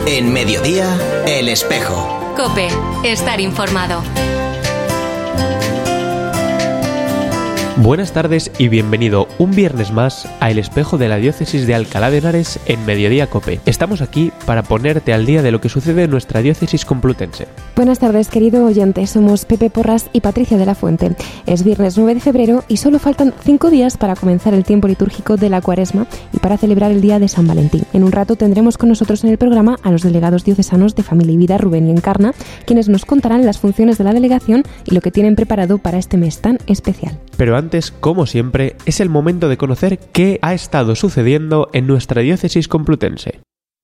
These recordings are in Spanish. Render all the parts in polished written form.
En Mediodía, El Espejo. COPE. Estar informado. Buenas tardes y bienvenido un viernes más a El Espejo de la Diócesis de Alcalá de Henares en Mediodía COPE. Estamos aquí para ponerte al día de lo que sucede en nuestra diócesis complutense. Buenas tardes, querido oyente. Somos Pepe Porras y Patricia de la Fuente. Es viernes 9 de febrero y solo faltan 5 días para comenzar el tiempo litúrgico de la Cuaresma y para celebrar el día de San Valentín. En un rato tendremos con nosotros en el programa a los delegados diocesanos de Familia y Vida, Rubén y Encarna, quienes nos contarán las funciones de la delegación y lo que tienen preparado para este mes tan especial. Pero antes, como siempre, es el momento de conocer qué ha estado sucediendo en nuestra diócesis complutense.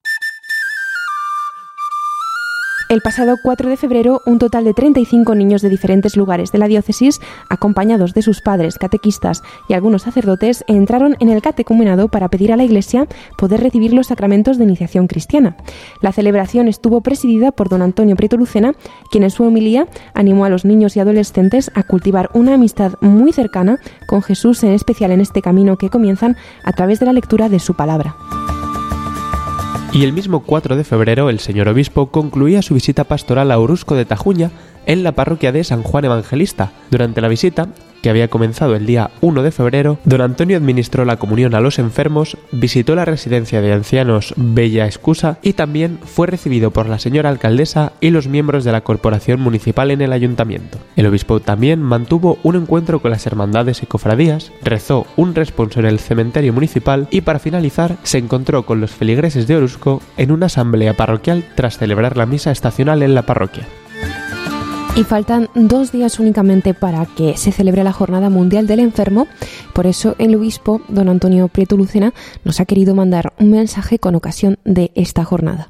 El pasado 4 de febrero, un total de 35 niños de diferentes lugares de la diócesis, acompañados de sus padres, catequistas y algunos sacerdotes, entraron en el catecumenado para pedir a la Iglesia poder recibir los sacramentos de iniciación cristiana. La celebración estuvo presidida por don Antonio Prieto Lucena, quien en su homilía animó a los niños y adolescentes a cultivar una amistad muy cercana con Jesús, en especial en este camino que comienzan a través de la lectura de su palabra. Y el mismo 4 de febrero el señor obispo concluía su visita pastoral a Orusco de Tajuña en la parroquia de San Juan Evangelista. Durante la visita, que había comenzado el día 1 de febrero, don Antonio administró la comunión a los enfermos, visitó la residencia de ancianos Bella Escusa y también fue recibido por la señora alcaldesa y los miembros de la corporación municipal en el ayuntamiento. El obispo también mantuvo un encuentro con las hermandades y cofradías, rezó un responso en el cementerio municipal y para finalizar se encontró con los feligreses de Orusco en una asamblea parroquial tras celebrar la misa estacional en la parroquia. Y faltan 2 días únicamente para que se celebre la Jornada Mundial del Enfermo. Por eso el obispo, don Antonio Prieto Lucena, nos ha querido mandar un mensaje con ocasión de esta jornada.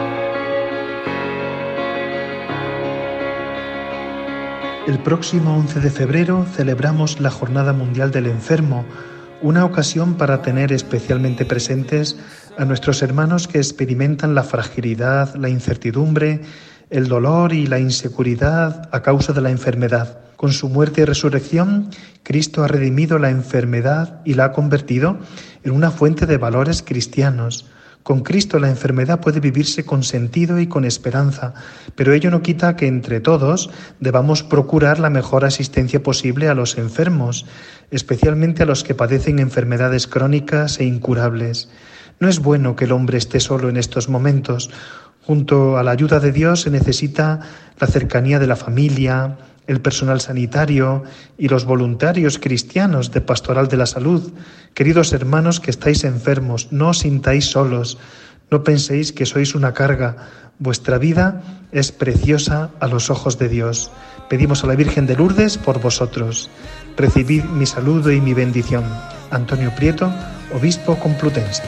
El próximo 11 de febrero celebramos la Jornada Mundial del Enfermo, una ocasión para tener especialmente presentes a nuestros hermanos que experimentan la fragilidad, la incertidumbre, el dolor y la inseguridad a causa de la enfermedad. Con su muerte y resurrección, Cristo ha redimido la enfermedad y la ha convertido en una fuente de valores cristianos. Con Cristo la enfermedad puede vivirse con sentido y con esperanza, pero ello no quita que entre todos debamos procurar la mejor asistencia posible a los enfermos, especialmente a los que padecen enfermedades crónicas e incurables. No es bueno que el hombre esté solo en estos momentos. Junto a la ayuda de Dios se necesita la cercanía de la familia, el personal sanitario y los voluntarios cristianos de Pastoral de la Salud. Queridos hermanos que estáis enfermos, no os sintáis solos, no penséis que sois una carga. Vuestra vida es preciosa a los ojos de Dios. Pedimos a la Virgen de Lourdes por vosotros. Recibid mi saludo y mi bendición. Antonio Prieto, obispo complutense.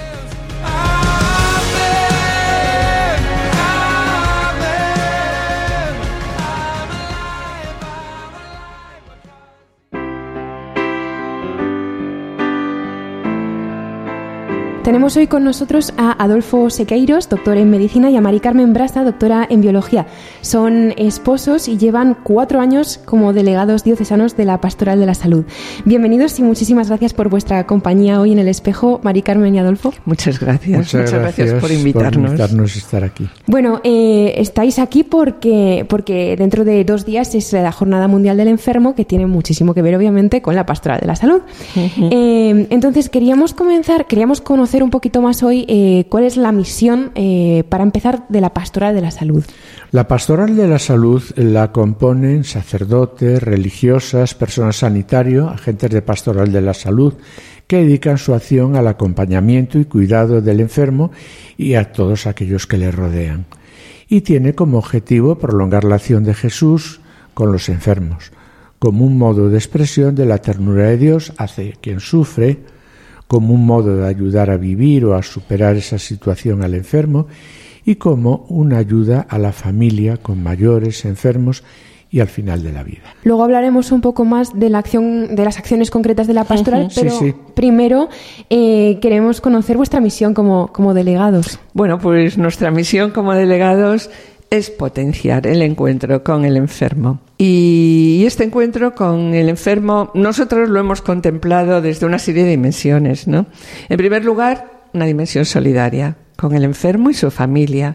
Tenemos hoy con nosotros a Adolfo Sequeiros, doctor en Medicina, y a Mari Carmen Brasa, doctora en Biología. Son esposos y llevan 4 años como delegados diocesanos de la Pastoral de la Salud. Bienvenidos y muchísimas gracias por vuestra compañía hoy en El Espejo, Mari Carmen y Adolfo. Muchas gracias. Muchas gracias por invitarnos. A estar aquí. Bueno, estáis aquí porque dentro de 2 días es la Jornada Mundial del Enfermo, que tiene muchísimo que ver, obviamente, con la Pastoral de la Salud. Uh-huh. Entonces, queríamos conocer un poquito más hoy cuál es la misión, para empezar, de la Pastoral de la Salud. La Pastoral de la Salud la componen sacerdotes, religiosas, personal sanitario, agentes de Pastoral de la Salud, que dedican su acción al acompañamiento y cuidado del enfermo y a todos aquellos que le rodean. Y tiene como objetivo prolongar la acción de Jesús con los enfermos, como un modo de expresión de la ternura de Dios hacia quien sufre, como un modo de ayudar a vivir o a superar esa situación al enfermo y como una ayuda a la familia con mayores, enfermos y al final de la vida. Luego hablaremos un poco más de la acción, de las acciones concretas de la pastoral, pero sí. Primero queremos conocer vuestra misión como delegados. Bueno, pues nuestra misión como delegados es potenciar el encuentro con el enfermo. Y este encuentro con el enfermo nosotros lo hemos contemplado desde una serie de dimensiones, ¿no? En primer lugar, una dimensión solidaria con el enfermo y su familia.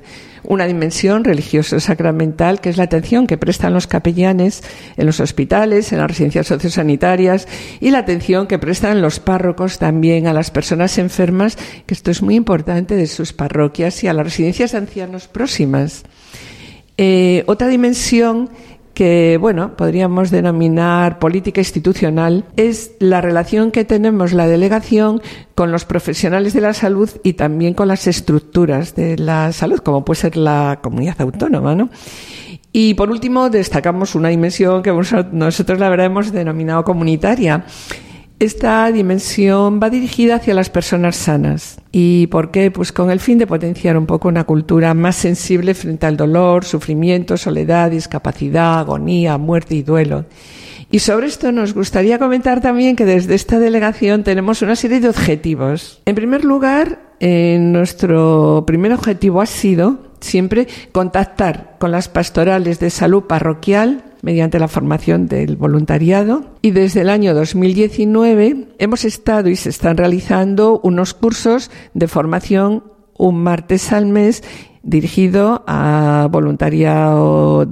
una dimensión religioso-sacramental, que es la atención que prestan los capellanes en los hospitales, en las residencias sociosanitarias, y la atención que prestan los párrocos también a las personas enfermas, que esto es muy importante, de sus parroquias, y a las residencias de ancianos próximas. Otra dimensión que, podríamos denominar política institucional, es la relación que tenemos la delegación con los profesionales de la salud y también con las estructuras de la salud, como puede ser la comunidad autónoma, ¿no? Y por último, destacamos una dimensión que nosotros la verdad hemos denominado comunitaria. Esta dimensión va dirigida hacia las personas sanas. ¿Y por qué? Pues con el fin de potenciar un poco una cultura más sensible frente al dolor, sufrimiento, soledad, discapacidad, agonía, muerte y duelo. Y sobre esto nos gustaría comentar también que desde esta delegación tenemos una serie de objetivos. En primer lugar, nuestro primer objetivo ha sido siempre contactar con las pastorales de salud parroquial mediante la formación del voluntariado, y desde el año 2019 hemos estado y se están realizando unos cursos de formación un martes al mes dirigido a voluntariado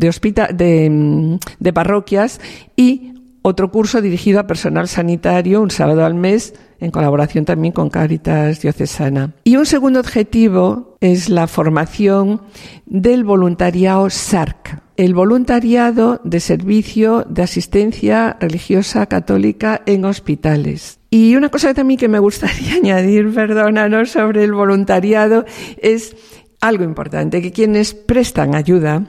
de parroquias, y otro curso dirigido a personal sanitario un sábado al mes, en colaboración también con Cáritas Diocesana. Y un segundo objetivo es la formación del voluntariado SARC, el voluntariado de servicio de asistencia religiosa católica en hospitales. Y una cosa también que me gustaría añadir, sobre el voluntariado, es algo importante, que quienes prestan ayuda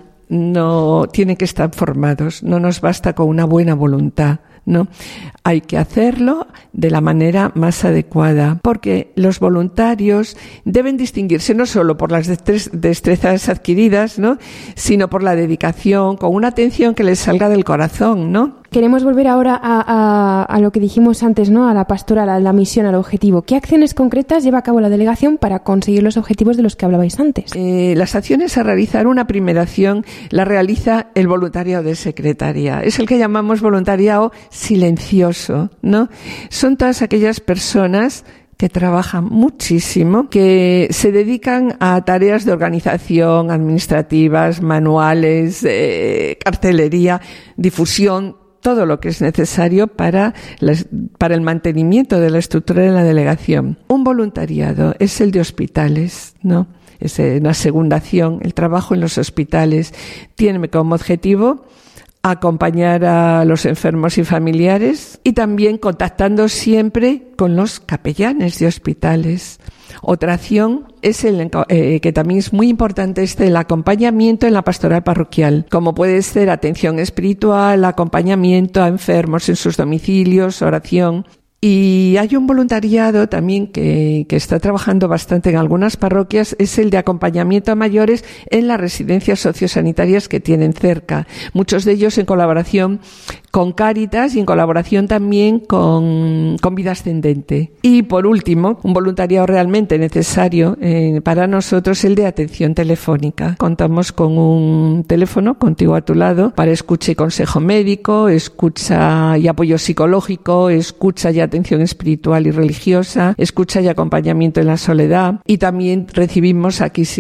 no tienen que estar formados, no nos basta con una buena voluntad, ¿no? Hay que hacerlo de la manera más adecuada, porque los voluntarios deben distinguirse no solo por las destrezas adquiridas, ¿no?, sino por la dedicación, con una atención que les salga del corazón, ¿no? Queremos volver ahora a lo que dijimos antes, ¿no?, a la pastoral, a la misión, al objetivo. ¿Qué acciones concretas lleva a cabo la delegación para conseguir los objetivos de los que hablabais antes? Las acciones a realizar, una primera acción la realiza el voluntariado de secretaría. Es el que llamamos voluntariado silencioso, ¿no? Son todas aquellas personas que trabajan muchísimo, que se dedican a tareas de organización, administrativas, manuales, cartelería, difusión, todo lo que es necesario para el mantenimiento de la estructura de la delegación. Un voluntariado es el de hospitales, ¿no? Es una segunda acción. El trabajo en los hospitales tiene como objetivo acompañar a los enfermos y familiares, y también contactando siempre con los capellanes de hospitales. Otra acción es que también es muy importante, el acompañamiento en la pastoral parroquial, como puede ser atención espiritual, acompañamiento a enfermos en sus domicilios, oración. Y hay un voluntariado también que está trabajando bastante en algunas parroquias, es el de acompañamiento a mayores en las residencias sociosanitarias que tienen cerca. Muchos de ellos en colaboración con Cáritas y en colaboración también con Vida Ascendente. Y por último, un voluntariado realmente necesario para nosotros, el de atención telefónica. Contamos con un teléfono contigo a tu lado para escucha y consejo médico, escucha y apoyo psicológico, escucha y atención espiritual y religiosa, escucha y acompañamiento en la soledad. Y también recibimos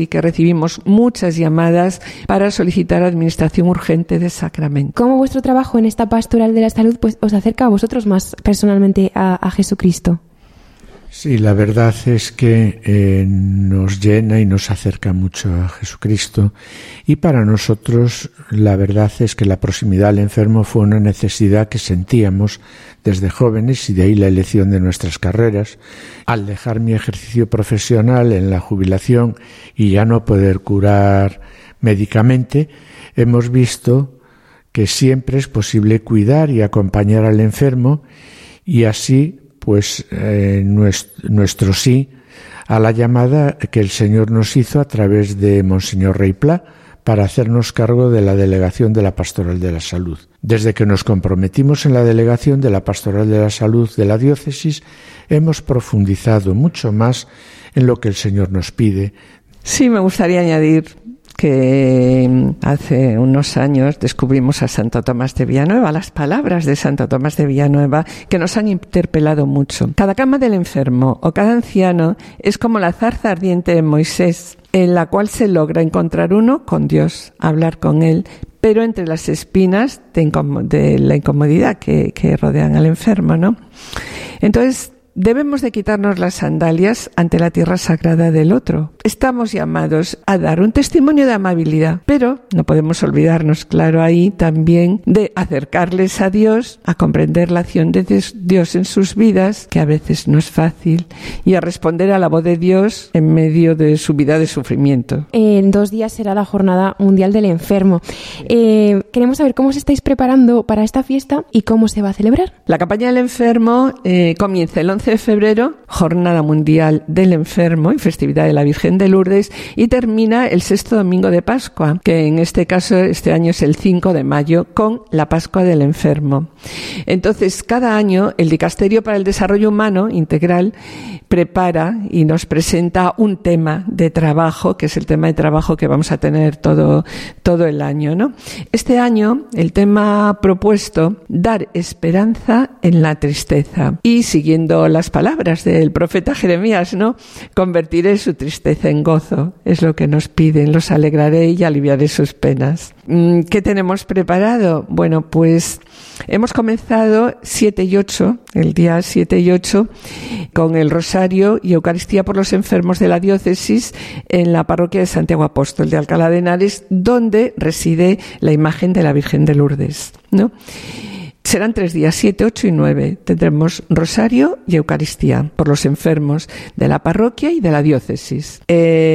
muchas llamadas para solicitar administración urgente de sacramento. ¿Cómo vuestro trabajo en esta pastoral de la salud os acerca a vosotros más personalmente a Jesucristo? Sí, la verdad es que nos llena y nos acerca mucho a Jesucristo, y para nosotros la verdad es que la proximidad al enfermo fue una necesidad que sentíamos desde jóvenes, y de ahí la elección de nuestras carreras. Al dejar mi ejercicio profesional en la jubilación y ya no poder curar médicamente, hemos visto que siempre es posible cuidar y acompañar al enfermo, y así pues nuestro sí a la llamada que el Señor nos hizo a través de Monseñor Rey Pla para hacernos cargo de la delegación de la Pastoral de la Salud. Desde que nos comprometimos en la delegación de la Pastoral de la Salud de la diócesis, hemos profundizado mucho más en lo que el Señor nos pide. Sí, me gustaría añadir que hace unos años descubrimos a Santo Tomás de Villanueva, las palabras de Santo Tomás de Villanueva, que nos han interpelado mucho. Cada cama del enfermo o cada anciano es como la zarza ardiente de Moisés, en la cual se logra encontrar uno con Dios, hablar con Él, pero entre las espinas de la incomodidad que rodean al enfermo, ¿no? Entonces, debemos de quitarnos las sandalias ante la tierra sagrada del otro. Estamos llamados a dar un testimonio de amabilidad, pero no podemos olvidarnos, claro, ahí también de acercarles a Dios, a comprender la acción de Dios en sus vidas, que a veces no es fácil, y a responder a la voz de Dios en medio de su vida de sufrimiento. En 2 días será la Jornada Mundial del Enfermo. Queremos saber cómo os estáis preparando para esta fiesta y cómo se va a celebrar. La campaña del enfermo comienza el 11 de febrero, Jornada Mundial del Enfermo y festividad de la Virgen de Lourdes, y termina el 6º domingo de Pascua, que en este caso este año es el 5 de mayo, con la Pascua del Enfermo. Entonces, cada año el Dicasterio para el Desarrollo Humano Integral prepara y nos presenta un tema de trabajo, que es el tema de trabajo que vamos a tener todo el año, ¿no? Este año el tema propuesto, dar esperanza en la tristeza, y siguiendo las palabras del profeta Jeremías, ¿no? Convertiré su tristeza en gozo, es lo que nos piden, los alegraré y aliviaré sus penas. ¿Qué tenemos preparado? Bueno, pues hemos comenzado 7 y 8, el día 7 y 8, con el Rosario y Eucaristía por los enfermos de la diócesis en la parroquia de Santiago Apóstol de Alcalá de Henares, donde reside la imagen de la Virgen de Lourdes, ¿no? Serán 3 días, 7, 8 y 9. Tendremos Rosario y Eucaristía por los enfermos de la parroquia y de la diócesis.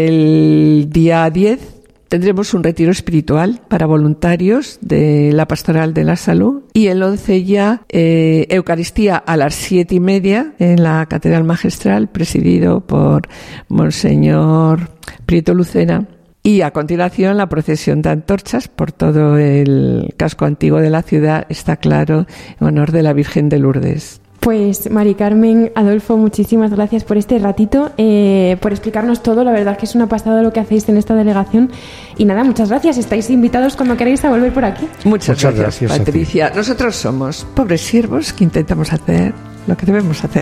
El día 10 tendremos un retiro espiritual para voluntarios de la Pastoral de la Salud, y el 11 ya Eucaristía a las 7:30 en la Catedral Magistral, presidido por Monseñor Prieto Lucena. Y a continuación la procesión de antorchas por todo el casco antiguo de la ciudad, está claro, en honor de la Virgen de Lourdes. Pues Mari Carmen, Adolfo, muchísimas gracias por este ratito, por explicarnos todo. La verdad es que es una pasada lo que hacéis en esta delegación. Y nada, muchas gracias. Estáis invitados cuando queráis a volver por aquí. Muchas gracias, Patricia. Nosotros somos pobres siervos que intentamos hacer lo que debemos hacer.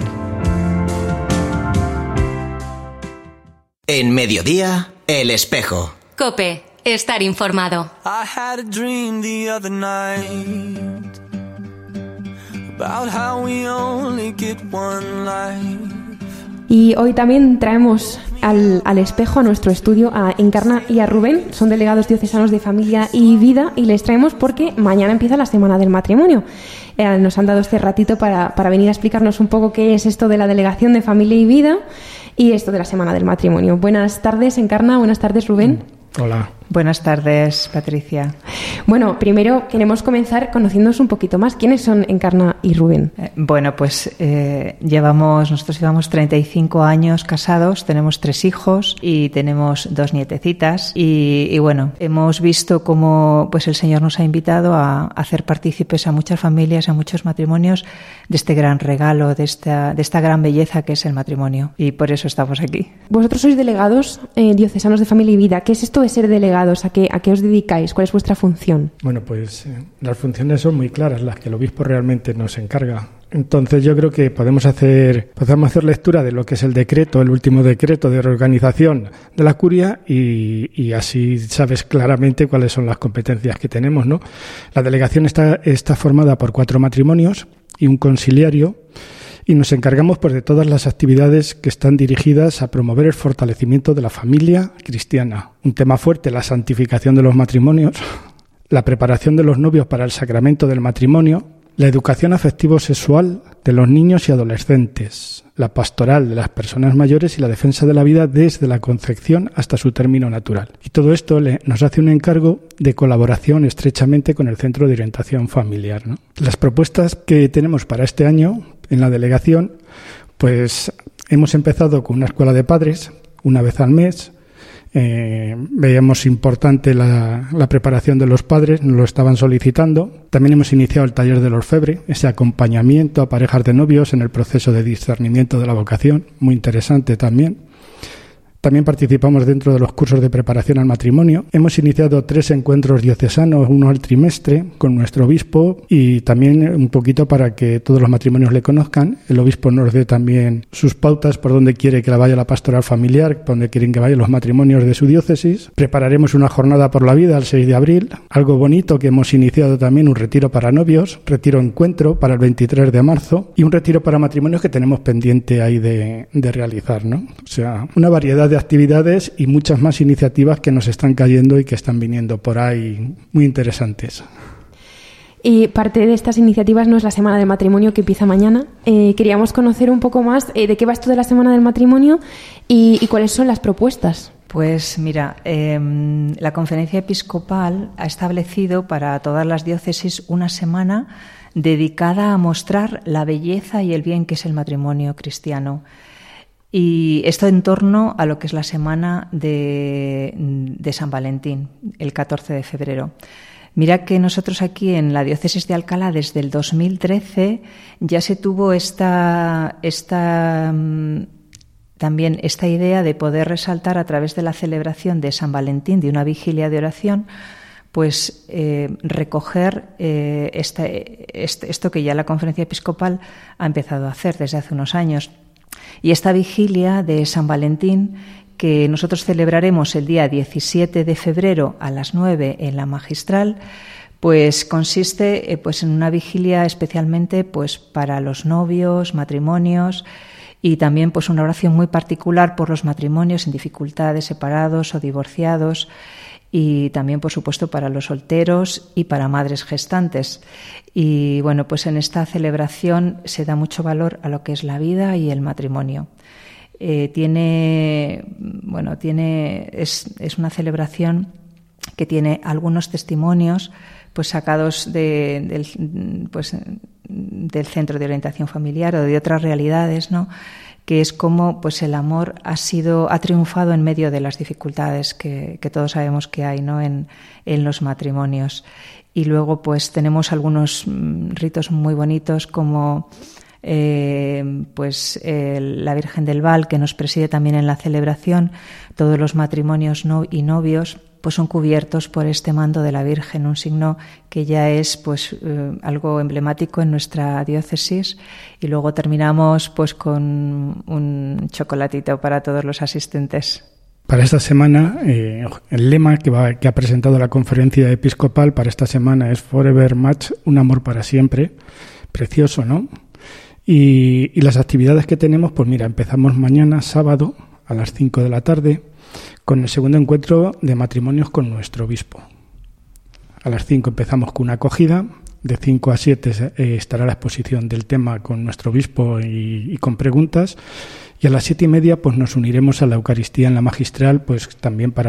En Mediodía, El Espejo. COPE. Estar informado. I had a dream the other night about how we only get one life. Y hoy también traemos al espejo, a nuestro estudio, a Encarna y a Rubén. Son delegados diocesanos de Familia y Vida, y les traemos porque mañana empieza la Semana del Matrimonio. Nos han dado este ratito para venir a explicarnos un poco qué es esto de la Delegación de Familia y Vida y esto de la Semana del Matrimonio. Buenas tardes, Encarna. Buenas tardes, Rubén. Hola. Buenas tardes, Patricia. Bueno, primero queremos comenzar conociéndonos un poquito más. ¿Quiénes son Encarna y Rubén? Nosotros llevamos 35 años casados, tenemos 3 hijos y tenemos 2 nietecitas. Y bueno, hemos visto cómo pues el Señor nos ha invitado a hacer partícipes a muchas familias, a muchos matrimonios, de este gran regalo, de esta gran belleza que es el matrimonio. Y por eso estamos aquí. Vosotros sois delegados diocesanos de Familia y Vida. ¿Qué es esto de ser delegados? ¿A qué os dedicáis? ¿Cuál es vuestra función? Bueno, pues las funciones son muy claras, las que el obispo realmente nos encarga. Entonces yo creo que podemos hacer lectura de lo que es el decreto, el último decreto de reorganización de la curia, y así sabes claramente cuáles son las competencias que tenemos, ¿no? La delegación está formada por 4 matrimonios y un conciliario, y nos encargamos pues de todas las actividades que están dirigidas a promover el fortalecimiento de la familia cristiana. Un tema fuerte, la santificación de los matrimonios, la preparación de los novios para el sacramento del matrimonio, la educación afectivo-sexual de los niños y adolescentes, la pastoral de las personas mayores y la defensa de la vida desde la concepción hasta su término natural. Y todo esto nos hace un encargo de colaboración estrechamente con el Centro de Orientación Familiar, ¿no? Las propuestas que tenemos para este año en la delegación, pues hemos empezado con una escuela de padres, una vez al mes. Veíamos importante la preparación de los padres, nos lo estaban solicitando. También hemos iniciado el taller del orfebre, ese acompañamiento a parejas de novios en el proceso de discernimiento de la vocación, muy interesante también. También participamos dentro de los cursos de preparación al matrimonio. Hemos iniciado 3 encuentros diocesanos, uno al trimestre, con nuestro obispo, y también un poquito para que todos los matrimonios le conozcan. El obispo nos dé también sus pautas por dónde quiere que vaya la pastoral familiar, por dónde quieren que vayan los matrimonios de su diócesis. Prepararemos una jornada por la vida el 6 de abril. Algo bonito que hemos iniciado también, un retiro para novios, retiro encuentro para el 23 de marzo y un retiro para matrimonios que tenemos pendiente ahí de realizar, ¿no? O sea, una variedad de actividades y muchas más iniciativas que nos están cayendo y que están viniendo por ahí muy interesantes. Y parte de estas iniciativas no es la Semana del Matrimonio que empieza mañana. Queríamos conocer un poco más de qué va esto de la Semana del Matrimonio y cuáles son las propuestas. Pues mira, la Conferencia Episcopal ha establecido para todas las diócesis una semana dedicada a mostrar la belleza y el bien que es el matrimonio cristiano. Y esto en torno a lo que es la semana de San Valentín, el 14 de febrero. Mira que nosotros aquí en la diócesis de Alcalá desde el 2013 ya se tuvo también esta idea de poder resaltar a través de la celebración de San Valentín, de una vigilia de oración, pues recoger esto que ya la Conferencia Episcopal ha empezado a hacer desde hace unos años. Y esta vigilia de San Valentín, que nosotros celebraremos el día 17 de febrero a las 9 en la Magistral, pues consiste pues en una vigilia especialmente pues para los novios, matrimonios, y también pues una oración muy particular por los matrimonios en dificultades, separados o divorciados, y también, por supuesto, para los solteros y para madres gestantes. Y bueno, pues en esta celebración se da mucho valor a lo que es la vida y el matrimonio. Es una celebración que tiene algunos testimonios pues sacados del Centro de Orientación Familiar o de otras realidades, ¿no?, que es como pues el amor ha triunfado en medio de las dificultades que todos sabemos que hay, ¿no?, en los matrimonios. Y luego pues tenemos algunos ritos muy bonitos como la Virgen del Val, que nos preside también en la celebración. Todos los matrimonios y novios pues son cubiertos por este manto de la Virgen, un signo que ya es pues algo emblemático en nuestra diócesis. Y luego terminamos pues con un chocolatito para todos los asistentes. Para esta semana, el lema que ha presentado la Conferencia Episcopal para esta semana es Forever Much, un amor para siempre. Precioso, ¿no? Y las actividades que tenemos, pues mira, empezamos mañana, sábado, a las 5 de la tarde, con el segundo encuentro de matrimonios con nuestro obispo. A las 5 empezamos con una acogida, de 5 a 7 estará la exposición del tema con nuestro obispo y con preguntas, y a las 7:30 pues nos uniremos a la Eucaristía en la Magistral, pues también para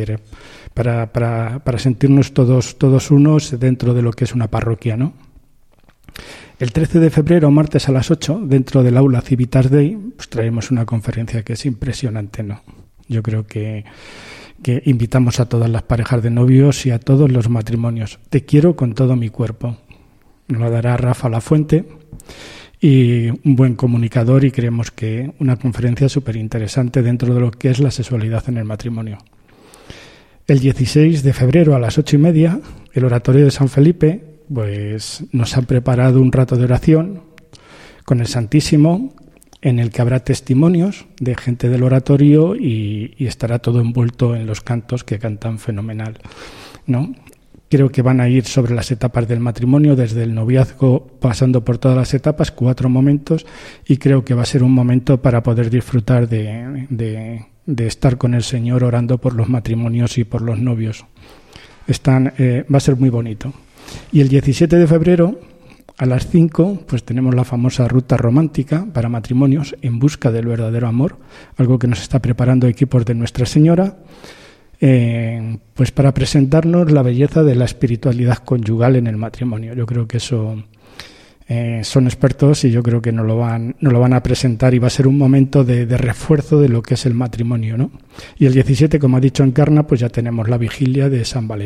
sentirnos todos unos dentro de lo que es una parroquia, ¿no? El 13 de febrero, martes a las 8, dentro del aula Civitas Dei, pues traemos una conferencia que es impresionante, ¿no? Yo creo que invitamos a todas las parejas de novios y a todos los matrimonios. Te quiero con todo mi cuerpo. Nos lo dará Rafa Lafuente, y un buen comunicador, y creemos que una conferencia súper interesante dentro de lo que es la sexualidad en el matrimonio. El 16 de febrero a las 8:30, el Oratorio de San Felipe, pues nos han preparado un rato de oración con el Santísimo, en el que habrá testimonios de gente del oratorio y estará todo envuelto en los cantos que cantan fenomenal, ¿no? Creo que van a ir sobre las etapas del matrimonio, desde el noviazgo, pasando por todas las etapas, 4 momentos, y creo que va a ser un momento para poder disfrutar de estar con el Señor orando por los matrimonios y por los novios. Va a ser muy bonito. Y el 17 de febrero, a las 5, pues tenemos la famosa ruta romántica para matrimonios en busca del verdadero amor, algo que nos está preparando equipos de Nuestra Señora, pues para presentarnos la belleza de la espiritualidad conyugal en el matrimonio. Yo creo que eso son expertos, y yo creo que nos lo van a presentar, y va a ser un momento de refuerzo de lo que es el matrimonio, ¿no? Y el 17, como ha dicho Encarna, pues ya tenemos la vigilia de San Valentín.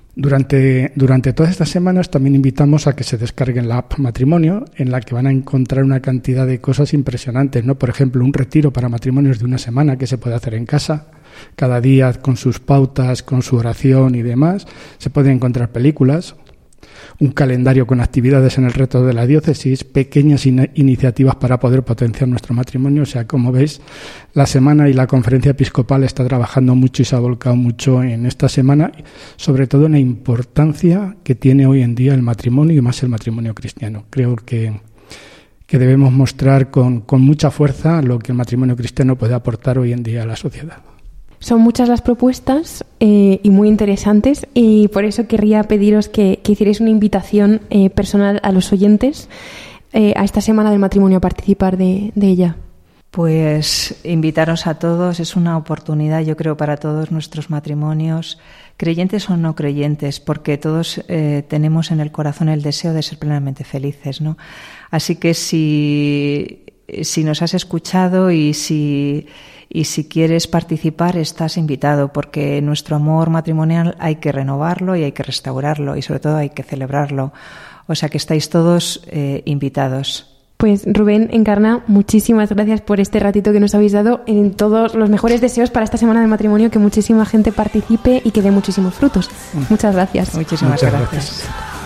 Durante todas estas semanas también invitamos a que se descarguen la app Matrimonio, en la que van a encontrar una cantidad de cosas impresionantes, ¿no? Por ejemplo, un retiro para matrimonios de una semana que se puede hacer en casa, cada día con sus pautas, con su oración y demás. Se pueden encontrar películas, un calendario con actividades en el reto de la diócesis, pequeñas iniciativas para poder potenciar nuestro matrimonio. O sea, como veis, la semana y la conferencia episcopal está trabajando mucho y se ha volcado mucho en esta semana, sobre todo en la importancia que tiene hoy en día el matrimonio y más el matrimonio cristiano. Creo que debemos mostrar con mucha fuerza lo que el matrimonio cristiano puede aportar hoy en día a la sociedad. Son muchas las propuestas y muy interesantes, y por eso querría pediros que hicierais una invitación personal a los oyentes a esta Semana del Matrimonio a participar de ella. Pues invitaros a todos, es una oportunidad, yo creo, para todos nuestros matrimonios, creyentes o no creyentes, porque todos tenemos en el corazón el deseo de ser plenamente felices, ¿no? Así que si nos has escuchado y si quieres participar, estás invitado, porque nuestro amor matrimonial hay que renovarlo y hay que restaurarlo y sobre todo hay que celebrarlo. O sea que estáis todos invitados. Pues Rubén, Encarna, muchísimas gracias por este ratito que nos habéis dado, en todos los mejores deseos para esta Semana del Matrimonio, que muchísima gente participe y que dé muchísimos frutos. Muchas gracias. Muchísimas gracias.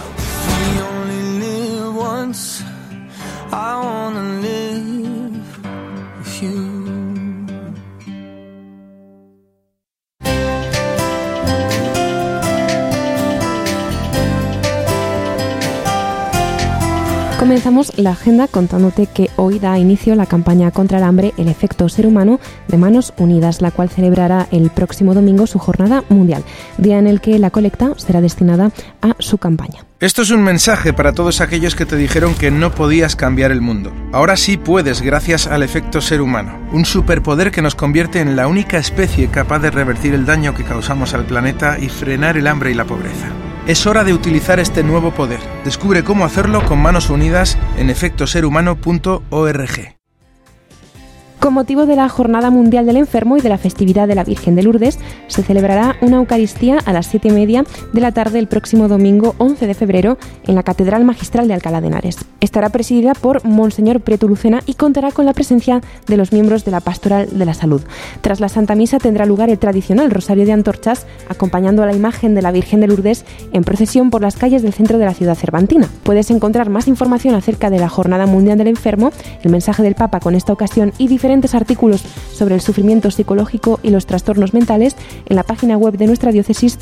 Comenzamos la agenda contándote que hoy da inicio la campaña contra el hambre, el efecto ser humano, de Manos Unidas, la cual celebrará el próximo domingo su jornada mundial, día en el que la colecta será destinada a su campaña. Esto es un mensaje para todos aquellos que te dijeron que no podías cambiar el mundo. Ahora sí puedes, gracias al efecto ser humano, un superpoder que nos convierte en la única especie capaz de revertir el daño que causamos al planeta y frenar el hambre y la pobreza. Es hora de utilizar este nuevo poder. Descubre cómo hacerlo con Manos Unidas en efectoserhumano.org. Con motivo de la Jornada Mundial del Enfermo y de la festividad de la Virgen de Lourdes, se celebrará una Eucaristía a las 7:30 de la tarde el próximo domingo 11 de febrero en la Catedral Magistral de Alcalá de Henares. Estará presidida por Monseñor Prieto Lucena y contará con la presencia de los miembros de la Pastoral de la Salud. Tras la Santa Misa tendrá lugar el tradicional Rosario de Antorchas, acompañando a la imagen de la Virgen de Lourdes en procesión por las calles del centro de la ciudad cervantina. Puedes encontrar más información acerca de la Jornada Mundial del Enfermo, el mensaje del Papa con esta ocasión y diferentes artículos sobre el sufrimiento psicológico y los trastornos mentales en la página web de nuestra diócesis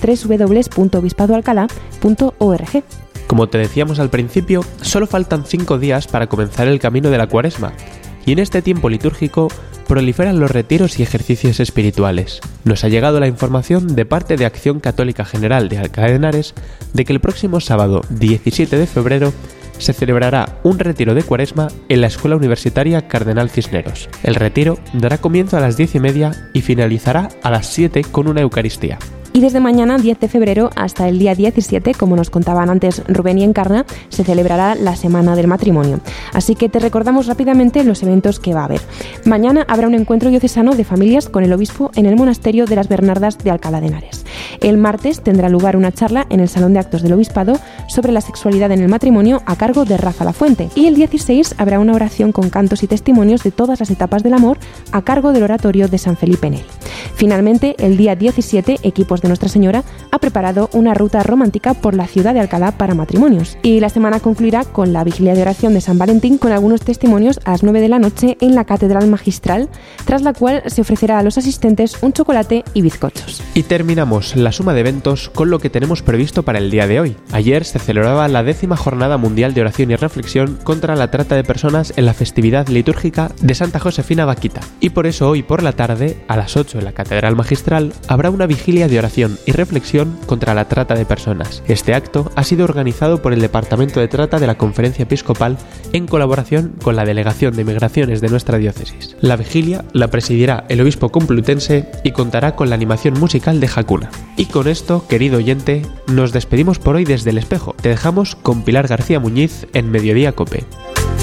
www.obispadoalcalá.org. Como te decíamos al principio, solo faltan 5 días para comenzar el camino de la Cuaresma, y en este tiempo litúrgico proliferan los retiros y ejercicios espirituales. Nos ha llegado la información de parte de Acción Católica General de Alcalá de Henares de que el próximo sábado 17 de febrero se celebrará un retiro de Cuaresma en la Escuela Universitaria Cardenal Cisneros. El retiro dará comienzo a las 10:30 y finalizará a las 7 con una Eucaristía. Y desde mañana, 10 de febrero, hasta el día 17, como nos contaban antes Rubén y Encarna, se celebrará la Semana del Matrimonio. Así que te recordamos rápidamente los eventos que va a haber. Mañana habrá un encuentro diocesano de familias con el obispo en el Monasterio de las Bernardas de Alcalá de Henares. El martes tendrá lugar una charla en el Salón de Actos del Obispado sobre la sexualidad en el matrimonio a cargo de Rafa Lafuente. Y el 16 habrá una oración con cantos y testimonios de todas las etapas del amor a cargo del Oratorio de San Felipe Neri. Finalmente, el día 17, equipos de Nuestra Señora ha preparado una ruta romántica por la ciudad de Alcalá para matrimonios. Y la semana concluirá con la vigilia de oración de San Valentín con algunos testimonios a las 9 de la noche en la Catedral Magistral, tras la cual se ofrecerá a los asistentes un chocolate y bizcochos. Y terminamos la suma de eventos con lo que tenemos previsto para el día de hoy. Ayer se celebraba la 10ª Jornada Mundial de Oración y Reflexión contra la Trata de Personas en la festividad litúrgica de Santa Josefina Vaquita. Y por eso hoy por la tarde, a las 8 en la Catedral Magistral, habrá una vigilia de oración y reflexión contra la trata de personas. Este acto ha sido organizado por el Departamento de Trata de la Conferencia Episcopal en colaboración con la Delegación de Migraciones de nuestra diócesis. La vigilia la presidirá el obispo complutense y contará con la animación musical de Hakuna. Y con esto, querido oyente, nos despedimos por hoy desde El Espejo. Te dejamos con Pilar García Muñiz en Mediodía Cope.